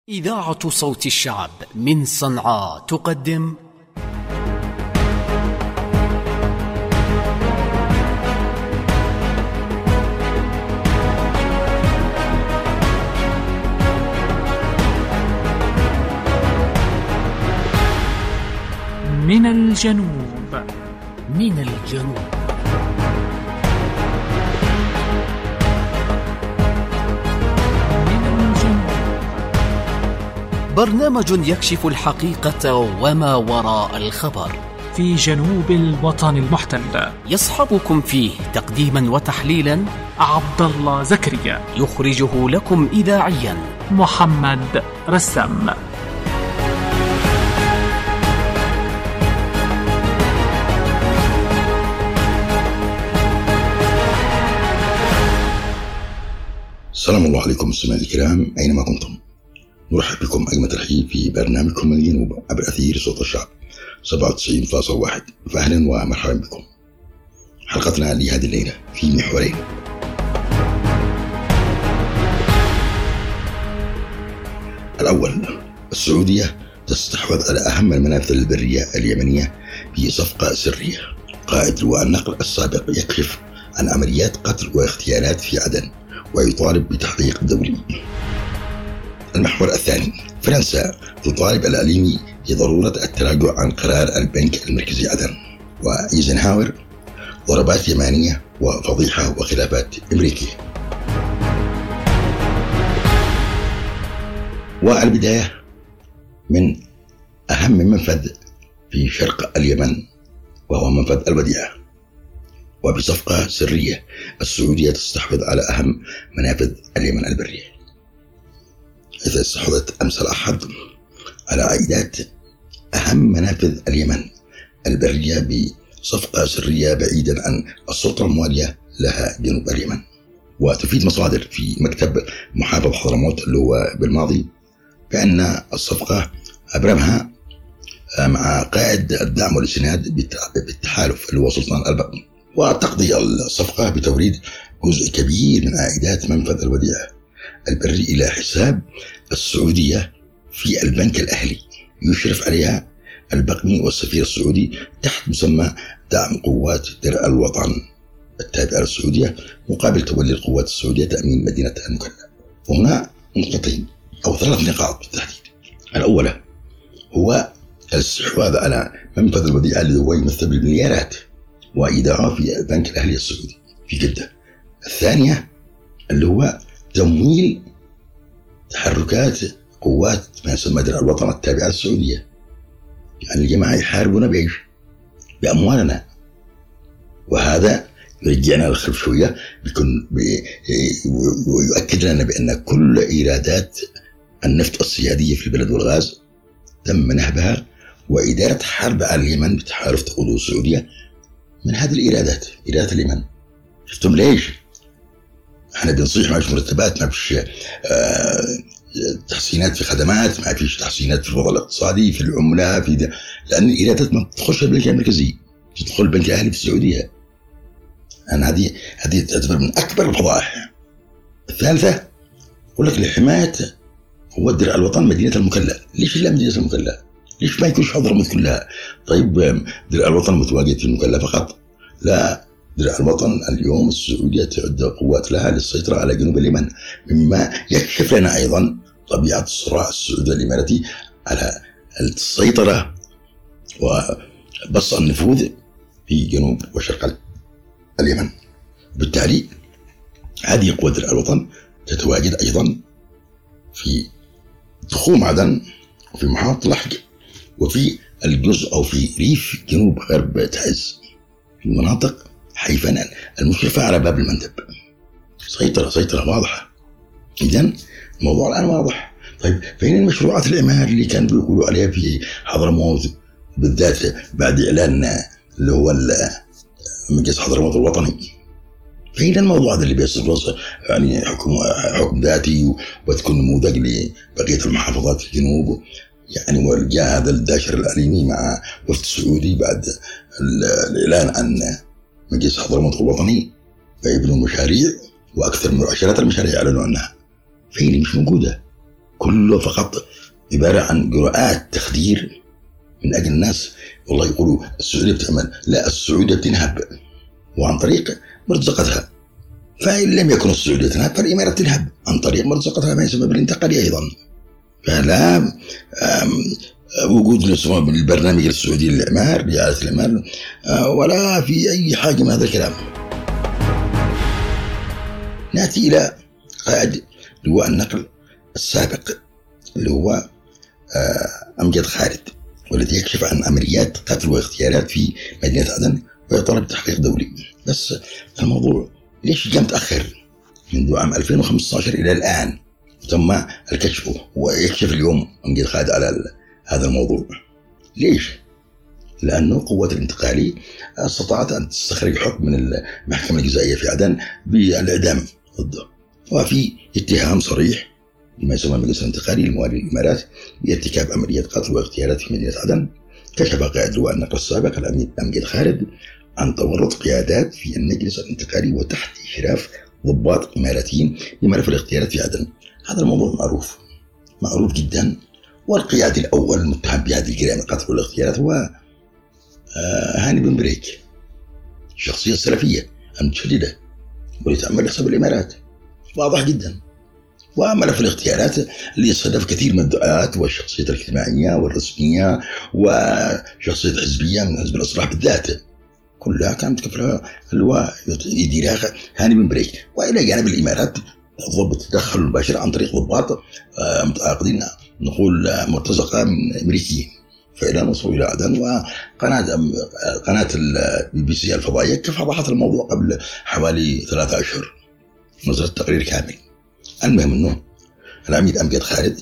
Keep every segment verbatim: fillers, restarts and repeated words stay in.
إذاعة صوت الشعب من صنعاء تقدم من الجنوب. من الجنوب برنامج يكشف الحقيقة وما وراء الخبر في جنوب الوطن المحتل. يصحبكم فيه تقديما وتحليلا عبد الله زكريا، يخرجه لكم إذاعيا محمد رسام. السلام الله عليكم مستمعينا الكرام أينما كنتم، نرحب بكم أجمل ترحيب في برنامجكم من الجنوب عبر أثير صوت الشعب سبعة وتسعين فاصلة واحد. فأهلا ومرحبا بكم. حلقتنا لهذه الليلة في محورين. الأول، السعودية تستحوذ على أهم المنافذ البرية اليمنية في صفقة سرية. قائد لواء النقل السابق يكشف عن عمليات قتل واغتيالات في عدن ويطالب بتحقيق دولي. المحور الثاني، فرنسا تطالب العليمي بضرورة التراجع عن قرار البنك المركزي عدن. وإيزنهاور، ضربات يمانية وفضيحة وخلافات أمريكية. والبداية من أهم منفذ في شرق اليمن وهو منفذ الوديعة. وبصفقة سرية السعودية تستحوذ على أهم منافذ اليمن البرية، إذا استحوذت أمس الأحد على عائدات أهم منافذ اليمن البرية بصفقة سرية بعيدا عن السلطة الموالية لها جنوب اليمن. وتفيد مصادر في مكتب محافظ حضرموت اللي هو بالماضي بأن الصفقة أبرمها مع قائد الدعم والإسناد بالتحالف اللي هو سلطان البقم، وتقضي الصفقة بتوريد جزء كبير من عائدات منفذ الوديعة البري إلى حساب السعودية في البنك الأهلي يشرف عليها البقمي والسفير السعودي تحت مسمى دعم قوات درع الوطن التابعة للسعودية مقابل تولي القوات السعودية تأمين مدينة المكلا. وهنا نقطتين أو ثلاث نقاط بالتحديد. الأولى هو الاستحواذ على منفذ الوديعة الذي هو يمثل بالمليارات وإيداعه في البنك الأهلي السعودي في جدة. الثانية اللي هو تمويل تحركات قوات ما يسمى درع الوطن التابعة للسعودية، يعني الجماعة يحاربون بإيش؟ بأموالنا. وهذا يرجعنا للخلف شوية، بيكون بي ويؤكد لنا بأن كل إيرادات النفط السيادية في البلد والغاز تم نهبها وإدارة حرب على اليمن بتحالف تقوده السعودية من هذه الإيرادات، إيرادات اليمن. شفتم ليش؟ احنا بنصيح ما فيش مرتبات، ما فيش آه تحسينات في خدمات، ما فيش تحسينات في الوضع الاقتصادي، في العملة، في ده. لأن الإيرادات ما بتخش البنك المركزي، تدخل البنك الأهلي في السعودية. أنا هذه هذه تعتبر من أكبر الفضائح. الثالثة أقول لك لحماية قوات درع الوطن مدينة المكلا. ليش لا مدينة المكلا؟ ليش ما يكونش حضرموت كلها؟ طيب درع الوطن متواجد في المكلا فقط؟ لا، درع الوطن اليوم السعودية تعد قوات لها للسيطرة على جنوب اليمن، مما يكشف لنا أيضا طبيعة الصراع السعودي الإماراتي على السيطرة وبسط النفوذ في جنوب وشرق اليمن. بالتالي هذه قوات درع الوطن تتواجد أيضا في تخوم عدن وفي محافظة لحج وفي الجزء أو في ريف جنوب غرب تعز في المناطق حيفا المشرفة على باب المندب. سيطرة سيطرة واضحة. إذن الموضوع الآن واضح. طيب فين المشروعات الإعمار اللي كانوا بيقولوا عليها في حضرموت بالذات بعد إعلان اللي هو مجلس حضرموت الوطني؟ فين الموضوع هذا اللي بيصير يعني حكم حكم ذاتي وتكون نموذج لبقية المحافظات في الجنوب؟ يعني ورجع هذا الداشر العليمي مع وفد سعودي بعد الإعلان عن مجلس حضرموت الوطني فيبنوا مشاريع وأكثر من عشرات المشاريع أعلنوا عنها. فين مش موجودة؟ كله فقط عبارة عن جرعات تخدير من أجل الناس. والله يقولوا السعودية بتعمل، لا، السعودية بتنهب وعن طريق مرتزقتها. فإن لم يكن السعودية تنهب فالإمارات تنهب عن طريق مرتزقتها، ما يسمى بالانتقالية أيضا. فلا وجود البرنامج السعودي للإعمار، رعاية الإعمار، ولا في أي حاجة من هذا الكلام. نأتي إلى قائد لواء النقل السابق اللي هو أمجد خالد، والذي يكشف عن عمليات قتل واغتيالات في مدينة عدن ويطالب بتحقيق دولي. بس الموضوع ليش جاء متأخر؟ منذ عام ألفين وخمسة عشر إلى الآن تم الكشف، ويكشف اليوم أمجد خالد على هذا الموضوع. ليش؟ لأنه قوة الانتقالي استطاعت أن تستخرج حكم من المحكمة الجزائية في عدن بالإعدام ضده، وفي اتهام صريح لما يسمى المجلس الانتقالي الموالي للإمارات بارتكاب عمليات قتل واغتيالات في مدينة عدن. كشف قائد لواء النقل السابق العميد أمجد خالد عن تورط قيادات في المجلس الانتقالي وتحت إشراف ضباط إماراتيين بملف الاغتيالات في عدن. هذا الموضوع معروف معروف جدا، والقيادي الأول المتهم بهذه الجرائم القتل والاغتيالات هو هاني بن بريك، الشخصية السلفية المتشددة والتي تعمل حساب الإمارات، واضح جدا. وملف الاغتيالات اللي يستهدف كثير من الدعاة والشخصيات الاجتماعية والرسمية وشخصيات حزبية من حزب الإصلاح بالذات، كلها كانت كفلها اللواء يديرها هاني بن بريك. وإلى جانب الإمارات ضبط التدخل المباشر عن طريق ضباط متعاقدين نقول مرتزقة من أمريكيين. فإلى نصلوا إلى عدن، وقناة قناة البي بي سي الفضائية كفضحت الموضوع قبل حوالي ثلاثة أشهر، نزلت تقرير كامل. المهم أنه العميد أمجد خالد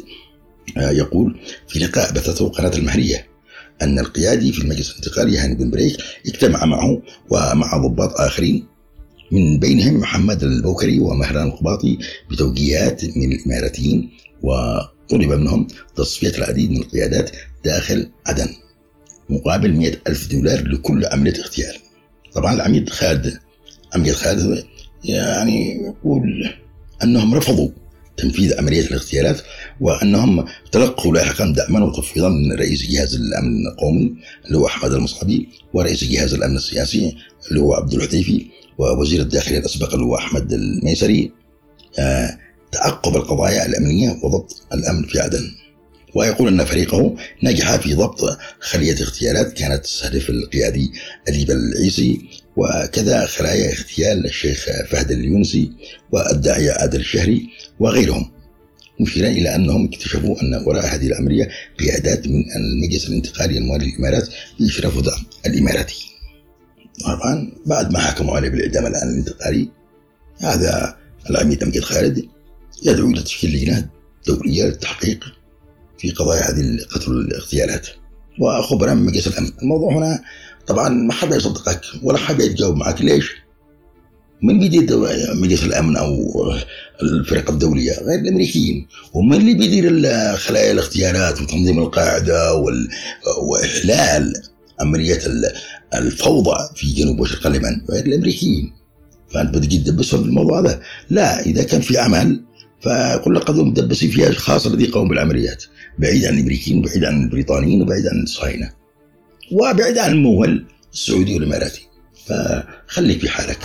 يقول في لقاء بثته قناة المهرية أن القيادي في المجلس الانتقالي هاني بن بريك اجتمع معه ومع ضباط آخرين من بينهم محمد البوكري ومهران القباطي بتوجيهات من الإماراتيين، وطلب منهم تصفية العديد من القيادات داخل عدن مقابل مئة ألف دولار لكل عملية اغتيال. طبعا العميد خالد أمجد خالد يعني يقول أنهم رفضوا تنفيذ عملية الاغتيالات، وأنهم تلقوا لاحقا دعما وتفويضا من رئيس جهاز الأمن القومي اللي هو أحمد المصعبي، ورئيس جهاز الأمن السياسي اللي هو عبد الحذيفي، ووزير الداخلية الأسبق اللي هو أحمد الميسري، آه تعقب القضايا الأمنية وضبط الأمن في عدن. ويقول أن فريقه نجح في ضبط خلية اغتيالات كانت تستهدف القيادي أديب العيسي، وكذا خلايا اغتيال الشيخ فهد اليونسي والداعية عادل الشهري وغيرهم، مشيرا إلى أنهم اكتشفوا أن وراء هذه العملية قيادات من المجلس الانتقالي الموالي للإمارات بإشراف الدعم الإماراتي. طبعا بعد ما حكموا عليه بالإعدام الآن الانتقالي، هذا العميد أمجد خالد يدعو إلى تشكيل لجنة دولية للتحقيق في قضايا هذه القتل والاغتيالات وخبراء من مجلس الأمن. الموضوع هنا طبعا ما حدا يصدقك ولا حدا يتجاوب معك. ليش؟ من بيدير مجلس الأمن أو الفرق الدولية غير الأمريكيين، ومن اللي بيدير خلايا الاغتيالات وتنظيم القاعدة وإحلال عملية الفوضى في جنوب وشرق اليمن غير الأمريكيين. فأنت بدك تدبسهم بالموضوع هذا؟ لا، إذا كان في عمل فكل قدوم مدبسين فيها الخاص الذي يقوم بالعمليات، بعيد عن الأمريكيين وبعيد عن البريطانيين وبعيد عن الصهاينة وبعيد عن الممول السعودي والإماراتي. فخليك في حالك.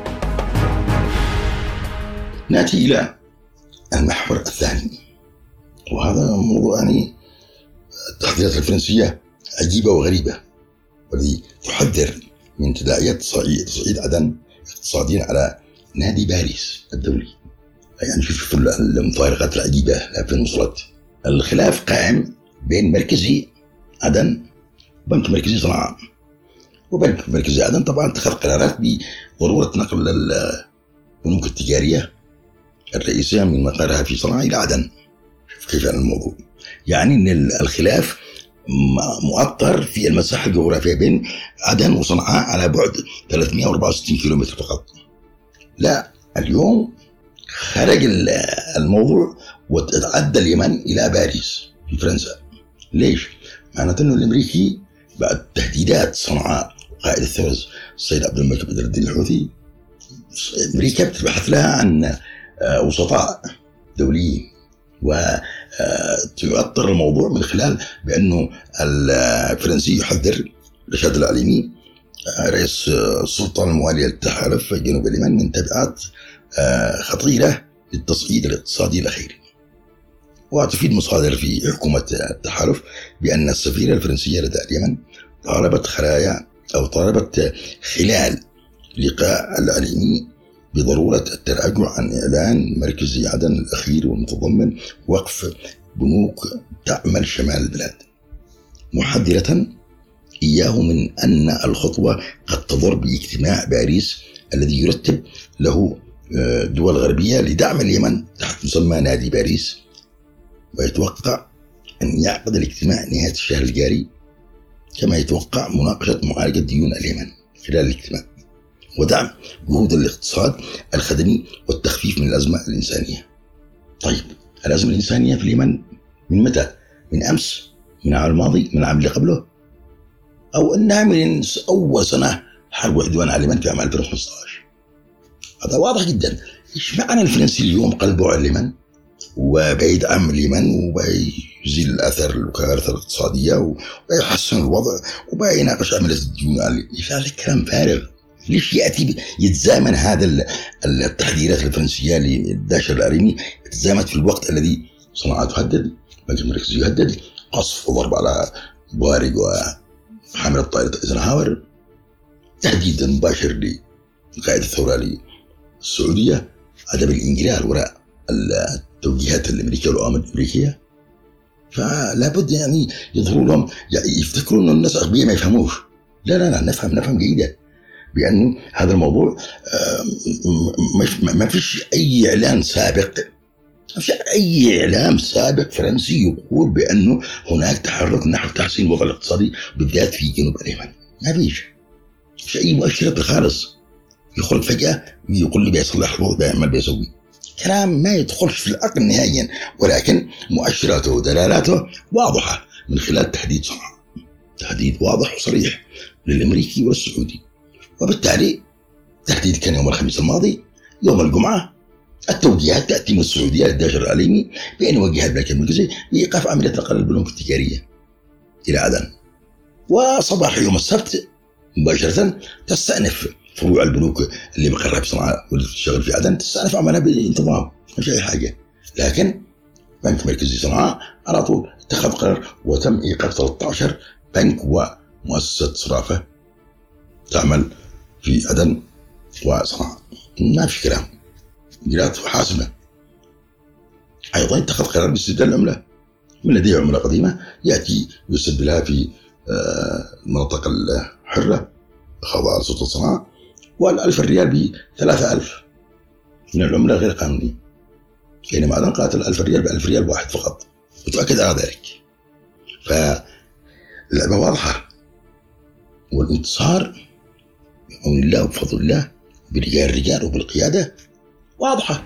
نأتي إلى المحور الثاني، وهذا موضوع يعني التحضيرات الفرنسية عجيبة وغريبة، والذي تحذر من تداعيات تصعيد عدن اقتصاديا على نادي باريس الدولي. يعني شوف المفارقات العجيبة فين وصلت. الخلاف قائم بين مركزي عدن وبنك مركزي صنعاء، وبنك مركزي عدن طبعا اتخذ قرارات بضرورة نقل البنوك التجارية الرئيسية من مقرها في صنعاء إلى عدن. شوف كيف الموضوع، يعني أن الخلاف مؤطر في المساحة الجغرافية بين عدن وصنعاء على بعد ثلاثمئة وأربعة وستين كيلومتر فقط. لا، اليوم خرج الموضوع وتعدى اليمن إلى باريس في فرنسا. ليش؟ معناته أنه الأمريكي بعد تهديدات صنعاء وقائد الثورة السيد عبد الملك بدر الدين الحوثي، أمريكا بتبحث لها عن وسطاء دوليين وتؤطر الموضوع من خلال بأنه الفرنسي يحذر رشاد العليمي رئيس السلطة الموالية للتحالف في جنوب اليمن من تبعات خطيرة للتصعيد الاقتصادي الأخير. وتفيد مصادر في حكومة التحالف بأن السفيرة الفرنسية لدى اليمن طالبت خلايا أو طالبت خلال لقاء العليمي بضرورة التراجع عن إعلان مركز عدن الأخير والمتضمن وقف بنوك تعمل شمال البلاد، محذرة إياه من أن الخطوة قد تضر باجتماع باريس الذي يرتب له دول غربية لدعم اليمن تحت مسمى نادي باريس، ويتوقع أن يعقد الاجتماع نهاية الشهر الجاري، كما يتوقع مناقشة معالجة ديون اليمن خلال الاجتماع ودعم جهود الاقتصاد الخدمي والتخفيف من الأزمة الإنسانية. طيب الأزمة الإنسانية في اليمن من متى؟ من أمس؟ من العام الماضي؟ من العام اللي قبله؟ أو أنها من أول سنة حرب وعدوان على اليمن في عام ألفين وخمسة عشر؟ هذا واضح جدا. إيش معنى الفرنسي اليوم قلبه على اليمن وبعيد عن اليمن وبيزيل الأثر الكارثة الاقتصادية ويحسن الوضع وبيناقش عملية الديون؟ إيش هذا الكلام فارغ؟ ليش يأتي يتزامن هذا التحذيرات الفرنسية للداشر العليمي تزامت في الوقت الذي صنعاء تهدد، البنك المركزي يهدد، قصف وضرب على بوارق وحاملة طائرة ايزنهاور، تهديد مباشر لقائد الثورة السعودية، عدم الانجلال وراء التوجيهات الأمريكية والأوامر الأمريكية. فلا بد يعني يظهروا لهم يعني يفتكروا أن الناس أغبياء ما يفهموش. لا لا لا نفهم نفهم جيدا بأنه هذا الموضوع ما فيش أي إعلان سابق، ما فيش أي إعلام سابق فرنسي يقول بأنه هناك تحرك نحو تحسين الوضع الاقتصادي بالذات في جنوب اليمن. ما فيش فيش أي مؤشرات خالص. يخرج فجأة يقول لي بيصلح الوضع بيعمل بيسوي كلام ما يدخلش في العقل نهائيا، ولكن مؤشراته ودلالاته واضحة من خلال تهديد صنعاء، تهديد واضح وصريح للأمريكي والسعودي. وبالتالي تهديد كان يوم الخميس الماضي. يوم الجمعة التوجيهات تأتي من السعودية للداشر العليمي بأن يوجه البنك المركزي بإيقاف عملية نقل البنوك التجارية إلى عدن. وصباح يوم السبت مباشرة تستأنف فروع البنوك اللي مقرها في صنعاء واللي تشتغل في عدن تستأنف عملها بانتظام، مش أي حاجة. لكن بنك مركزي صنعاء على طول اتخذ قرار وتم إيقاف ثلاثة عشر بنك ومؤسسة صرافة تعمل في عدن وصنعاء. ما في كلام، إجراءات حاسمة. أيضا اتخذ قرار باستبدال العملة، من لديه عملة قديمة يأتي يستبدلها في المناطق الحرة خاضعة لسلطة صنعاء، والألف الريال بثلاثة ألف من العملة غير قانونية، بينما عدن قاتل ألف ريال بألف ريال واحد فقط، وتؤكد على ذلك. فاللعبة واضحة، والانتصار بعون الله وبفضل الله برجال الرجال وبالقيادة واضحة.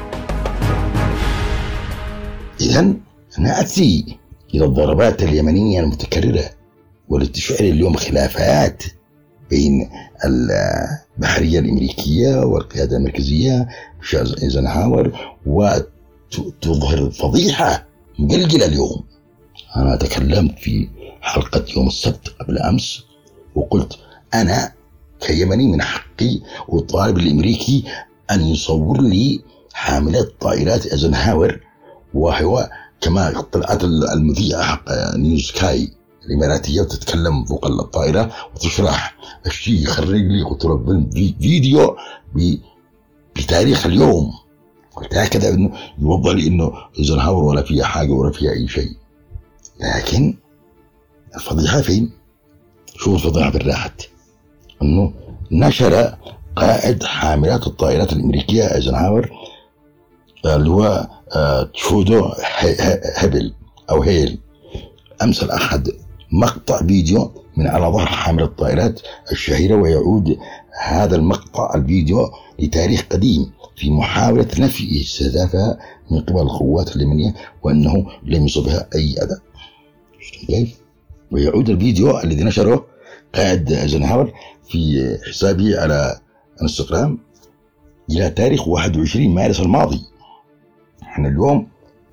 إذن نأتي إلى الضربات اليمنية المتكررة والتي تشعل اليوم خلافات بين البحرية الأمريكية والقيادة المركزية في ايزنهاور، وتظهر فضيحة مقلقلة اليوم. أنا تكلمت في حلقة يوم السبت قبل أمس وقلت أنا كيمني من حقي وطالب الأمريكي أن يصور لي حاملات طائرات ايزنهاور، وهو كما طلعت المذيعة حق نيوز كاي الإماراتية وتتكلم فوق الطائرة وتشرح الشيء، يخرج لي قلت له فيديو بتاريخ اليوم، قلت هكذا إنه يوضح لي إنه ايزنهاور ولا فيها حاجة ولا فيها أي شيء. لكن الفضيحة فين؟ شو الفضيحة بالراحت؟ إنه نشر قائد حاملات الطائرات الأمريكية ايزنهاور اللي هو تشودو هيبل أو هيل أمس الأحد مقطع فيديو من على ظهر حامل الطائرات الشهيرة، ويعود هذا المقطع الفيديو لتاريخ قديم في محاولة نفي استهدافها من قبل القوات اليمنية وأنه لم يصبها أي أذى. كيف؟ ويعود الفيديو الذي نشره قائد ايزنهاور في حسابه على انستغرام إلى تاريخ واحد وعشرين مارس الماضي. احنا اليوم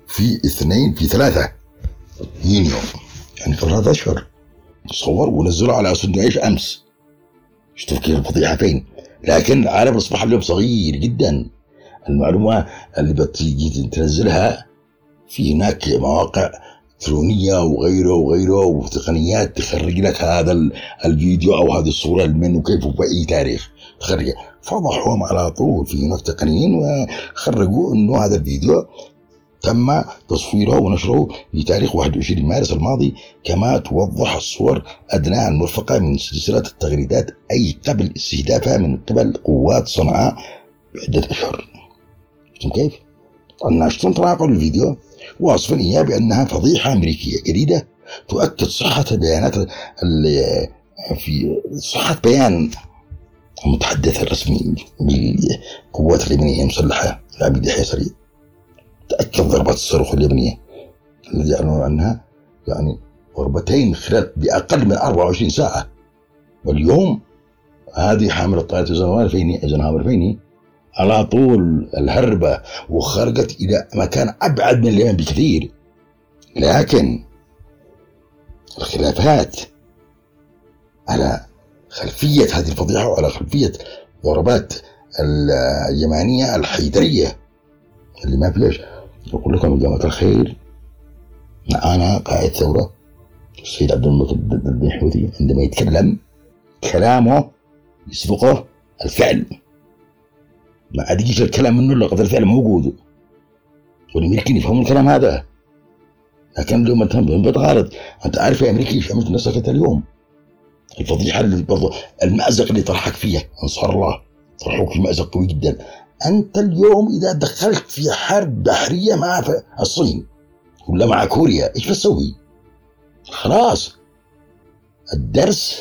في اثنين في ثلاثة يونيو، يعني قبل ثلاثة أشهر، صور ونزلوا على أسود عيش أمس. شوف كيف الفضيحة فين. لكن العالم أصبح اليوم صغير جدا. المعلومة اللي بتيجي تنزلها في هناك مواقع إلكترونية وغيره وغيره وتقنيات تخرج لك هذا الفيديو أو هذه الصورة من وكيف وبأي تاريخ تخرج. فضحوهم على طول. في هناك تقنيين وخرجوا إنه هذا الفيديو تم تصويره ونشره في تاريخ واحد وعشرين مارس الماضي، كما توضح الصور أدناها المرفقة من سلسلة التغريدات أي قبل استهدافها من قبل قوات صنعاء بعدة أشهر. شفتم كيف؟ الناشطون تناقلوا الفيديو واصفا إياه بأنها فضيحة أمريكية جديدة تؤكد صحة البيانات في صحة بيان المتحدث الرسمي بالقوات اليمنية المسلحة العميد يحيى سريع. تأكد ضربات الصاروخ اليمنية الذي أعلنوا عنها يعني ضربتين خلال بأقل من أربعة وعشرين ساعة. واليوم هذه حاملة طائرة ايزنهاور فيني على طول الهربة وخرجت إلى مكان أبعد من اليمن بكثير. لكن الخلافات على خلفية هذه الفضيحة وعلى خلفية ضربات اليمانية الحيدرية اللي ما فيش. أقول لكم يا جماعة الخير، أنا قائد ثورة السيد عبد الملك بن الحوثي عندما يتكلم كلامه يسبقه الفعل، ما عاد يجيش الكلام منه إلا قد الفعل موجود. والأمريكيين يفهمون الكلام هذا. لكن اليوم أنت بتغالط. أنت عارف يا أمريكي ايش عملت نفسك اليوم؟ الفضيحة اللي برضه المأزق اللي طرحك فيها أنصار الله طرحوك في مأزق قوي جدا. أنت اليوم إذا دخلت في حرب بحرية مع الصين ولا مع كوريا إيش بتسوي؟ خلاص الدرس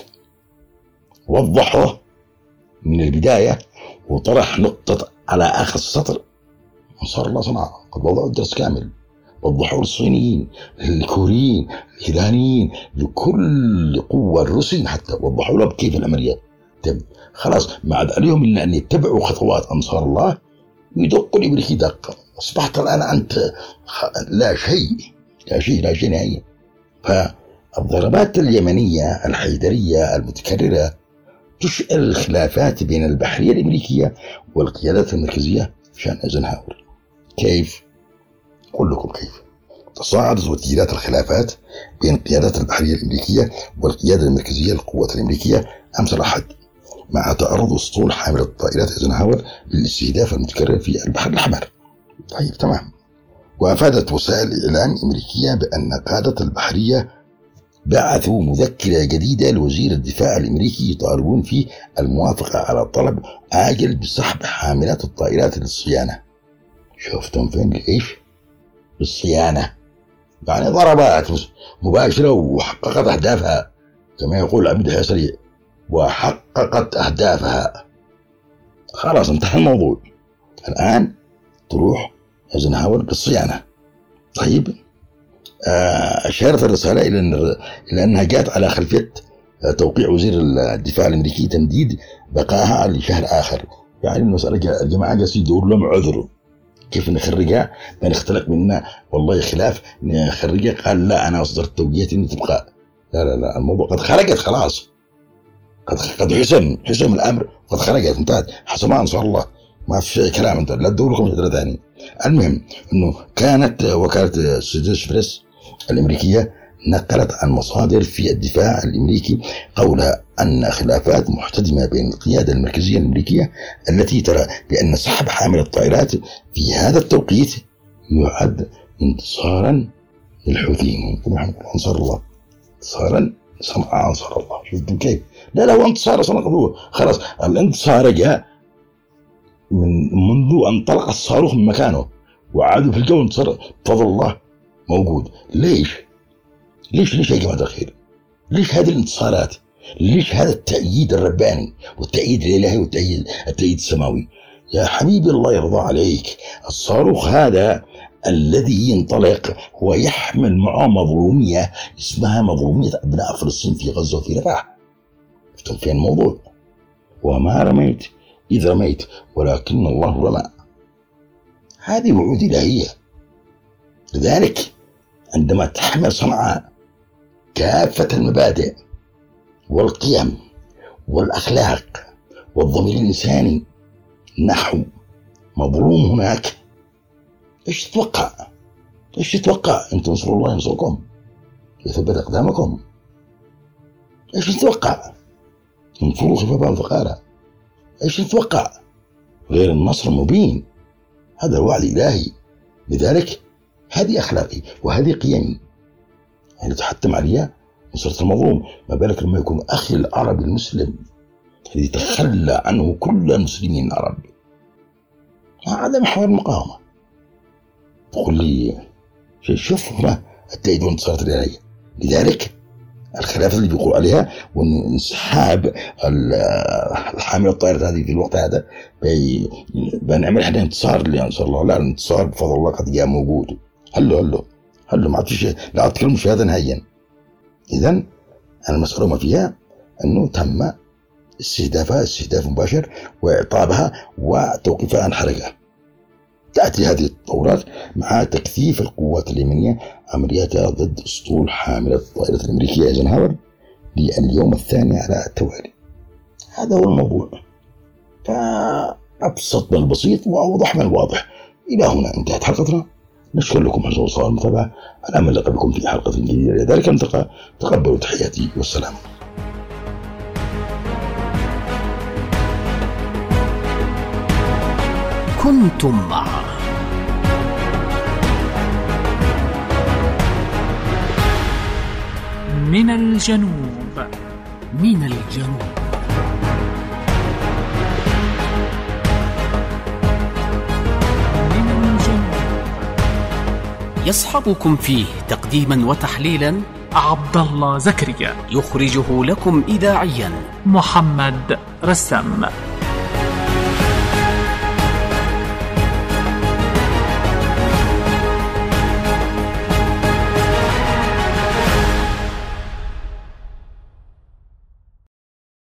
وضحه من البداية وطرح نقطة على آخر السطر. أنصار الله صنعاء قد وضعوا الدرس كامل، وضحوا للصينيين للكوريين الإيرانيين لكل قوة الروسيين حتى وضحوا لهم كيف العملية تم. خلاص ما عاد عليهم إلا أن يتبعوا خطوات أنصار الله ويدقوا الأمريكي دقة. أصبحت الآن أنت لا شيء لا شيء لا شيء نهائيا. فالضربات اليمنية الحيدرية المتكررة تشعل الخلافات بين البحرية الأمريكية والقيادات المركزية شأن ايزنهاور. كيف؟ أقول لكم كيف. تصاعدت وتيرات الخلافات بين القيادات البحرية الأمريكية والقيادة المركزية للقوات الأمريكية أمس الأحد مع تعرض أسطول حاملة الطائرات ايزنهاور للاستهداف المتكرر في البحر الأحمر. طيب تمام. وأفادت وسائل الإعلام الأمريكية بأن قادة البحرية بعثوا مذكرة جديدة لوزير الدفاع الأمريكي يطالبون فيه الموافقة على طلب عاجل بسحب حاملات الطائرات للصيانة. شفتم فين إيش؟ للصيانة، يعني ضربات مباشرة وحققت أهدافها كما يقول العميد يحيى سريع، وحققت أهدافها. خلاص انتهى الموضوع. الآن تروح ايزنهاور للصيانة. طيب أشارت الرسالة إلى أن إلى أنها جاءت على خلفية توقيع وزير الدفاع الأمريكي تمديد بقائها لشهر آخر. يعني المسألة الجماعة جالسين يدور لهم عذر كيف نخرجها، ما نختلق منا والله خلاف نخرجها. قال لا أنا أصدرت توجيهات إن تبقى. لا لا لا الموضوع قد خرجت خلاص، قد قد حسم حسم الأمر قد خرجت انتهت حسمها إن شاء الله ما في كلام. أنت لا تدور لكم شجرة ثانية. المهم إنه كانت وكالة سيدش بريس الأمريكية نقلت عن مصادر في الدفاع الأمريكي قولها أن خلافات محتدمة بين القيادة المركزية الأمريكية التي ترى بأن سحب حامل الطائرات في هذا التوقيت يعد انتصارا للحوثيين. أنصار الله انتصارا صنع أنصار الله. شفتوا كيف؟ لا لا هو انتصار صنع. خلاص الانتصار جاء من منذ أن طلق الصاروخ من مكانه وعادوا في الجو. انتصار بفضل الله موجود. ليش؟ ليش ليش يا جماعة الخير؟ ليش هذه الانتصارات؟ ليش هذا التأييد الرباني والتأييد الإلهي والتأييد التأييد السماوي؟ يا حبيبي الله يرضى عليك، الصاروخ هذا الذي ينطلق هو يحمل معه مظلومية اسمها مظلومية أبناء فلسطين في غزة وفي رفح. شفتم فين الموضوع؟ وما رميت إذ رميت ولكن الله رمى. هذه وعود إلهية. لذلك عندما تحمل صنعاء كافة المبادئ والقيم والأخلاق والضمير الإنساني نحو مبروم هناك، إيش تتوقع؟ إيش تتوقع؟ إن تنصروا الله ينصركم يثبت أقدامكم. إيش تتوقع؟ انفروا خفافا وثقالا. إيش تتوقع غير النصر المبين؟ هذا الوعد الإلهي. لذلك هذه أخلاقي وهذه قيمي، يعني تحتم عليها نصرة المظلوم، ما بالك لما يكون أخي العربي المسلم الذي تخلى عنه كل المسلمين العرب. هذا محور المقاومة. تقول لي شوف هنا التأييد والانتصارات الإلهية. لذلك الخلافة اللي بيقول عليها وانسحاب الحاملة الطائرة هذه في الوقت هذا بنعمل احنا انتصار لأنصار الله. لا، الانتصار بفضل الله قد جاء موجود. هلو هلو هلو ما عاد في لا عاد تكلموا في هذا نهائيا. إذن المسألة ما فيها أنه تم استهدافها استهداف مباشر وإعطابها وتوقيفها عن حركة. تأتي هذه التطورات مع تكثيف القوات اليمنية عملياتها ضد أسطول حاملة الطائرة الأمريكية ايزنهاور لليوم الثاني على التوالي. هذا هو الموضوع، فأبسط من البسيط وأوضح من الواضح. إلى هنا انتهت حلقتنا. نشكر لكم حسن الوصول المتابعة. على أمل لقاء بكم في حلقة جديدة. لذلك نلتقى. تقبلوا تحياتي والسلام. كنتم مع من الجنوب. من الجنوب. من الجنوب. يصحبكم فيه تقديما وتحليلا عبد الله زكريا. يخرجه لكم إذاعيا محمد رسام.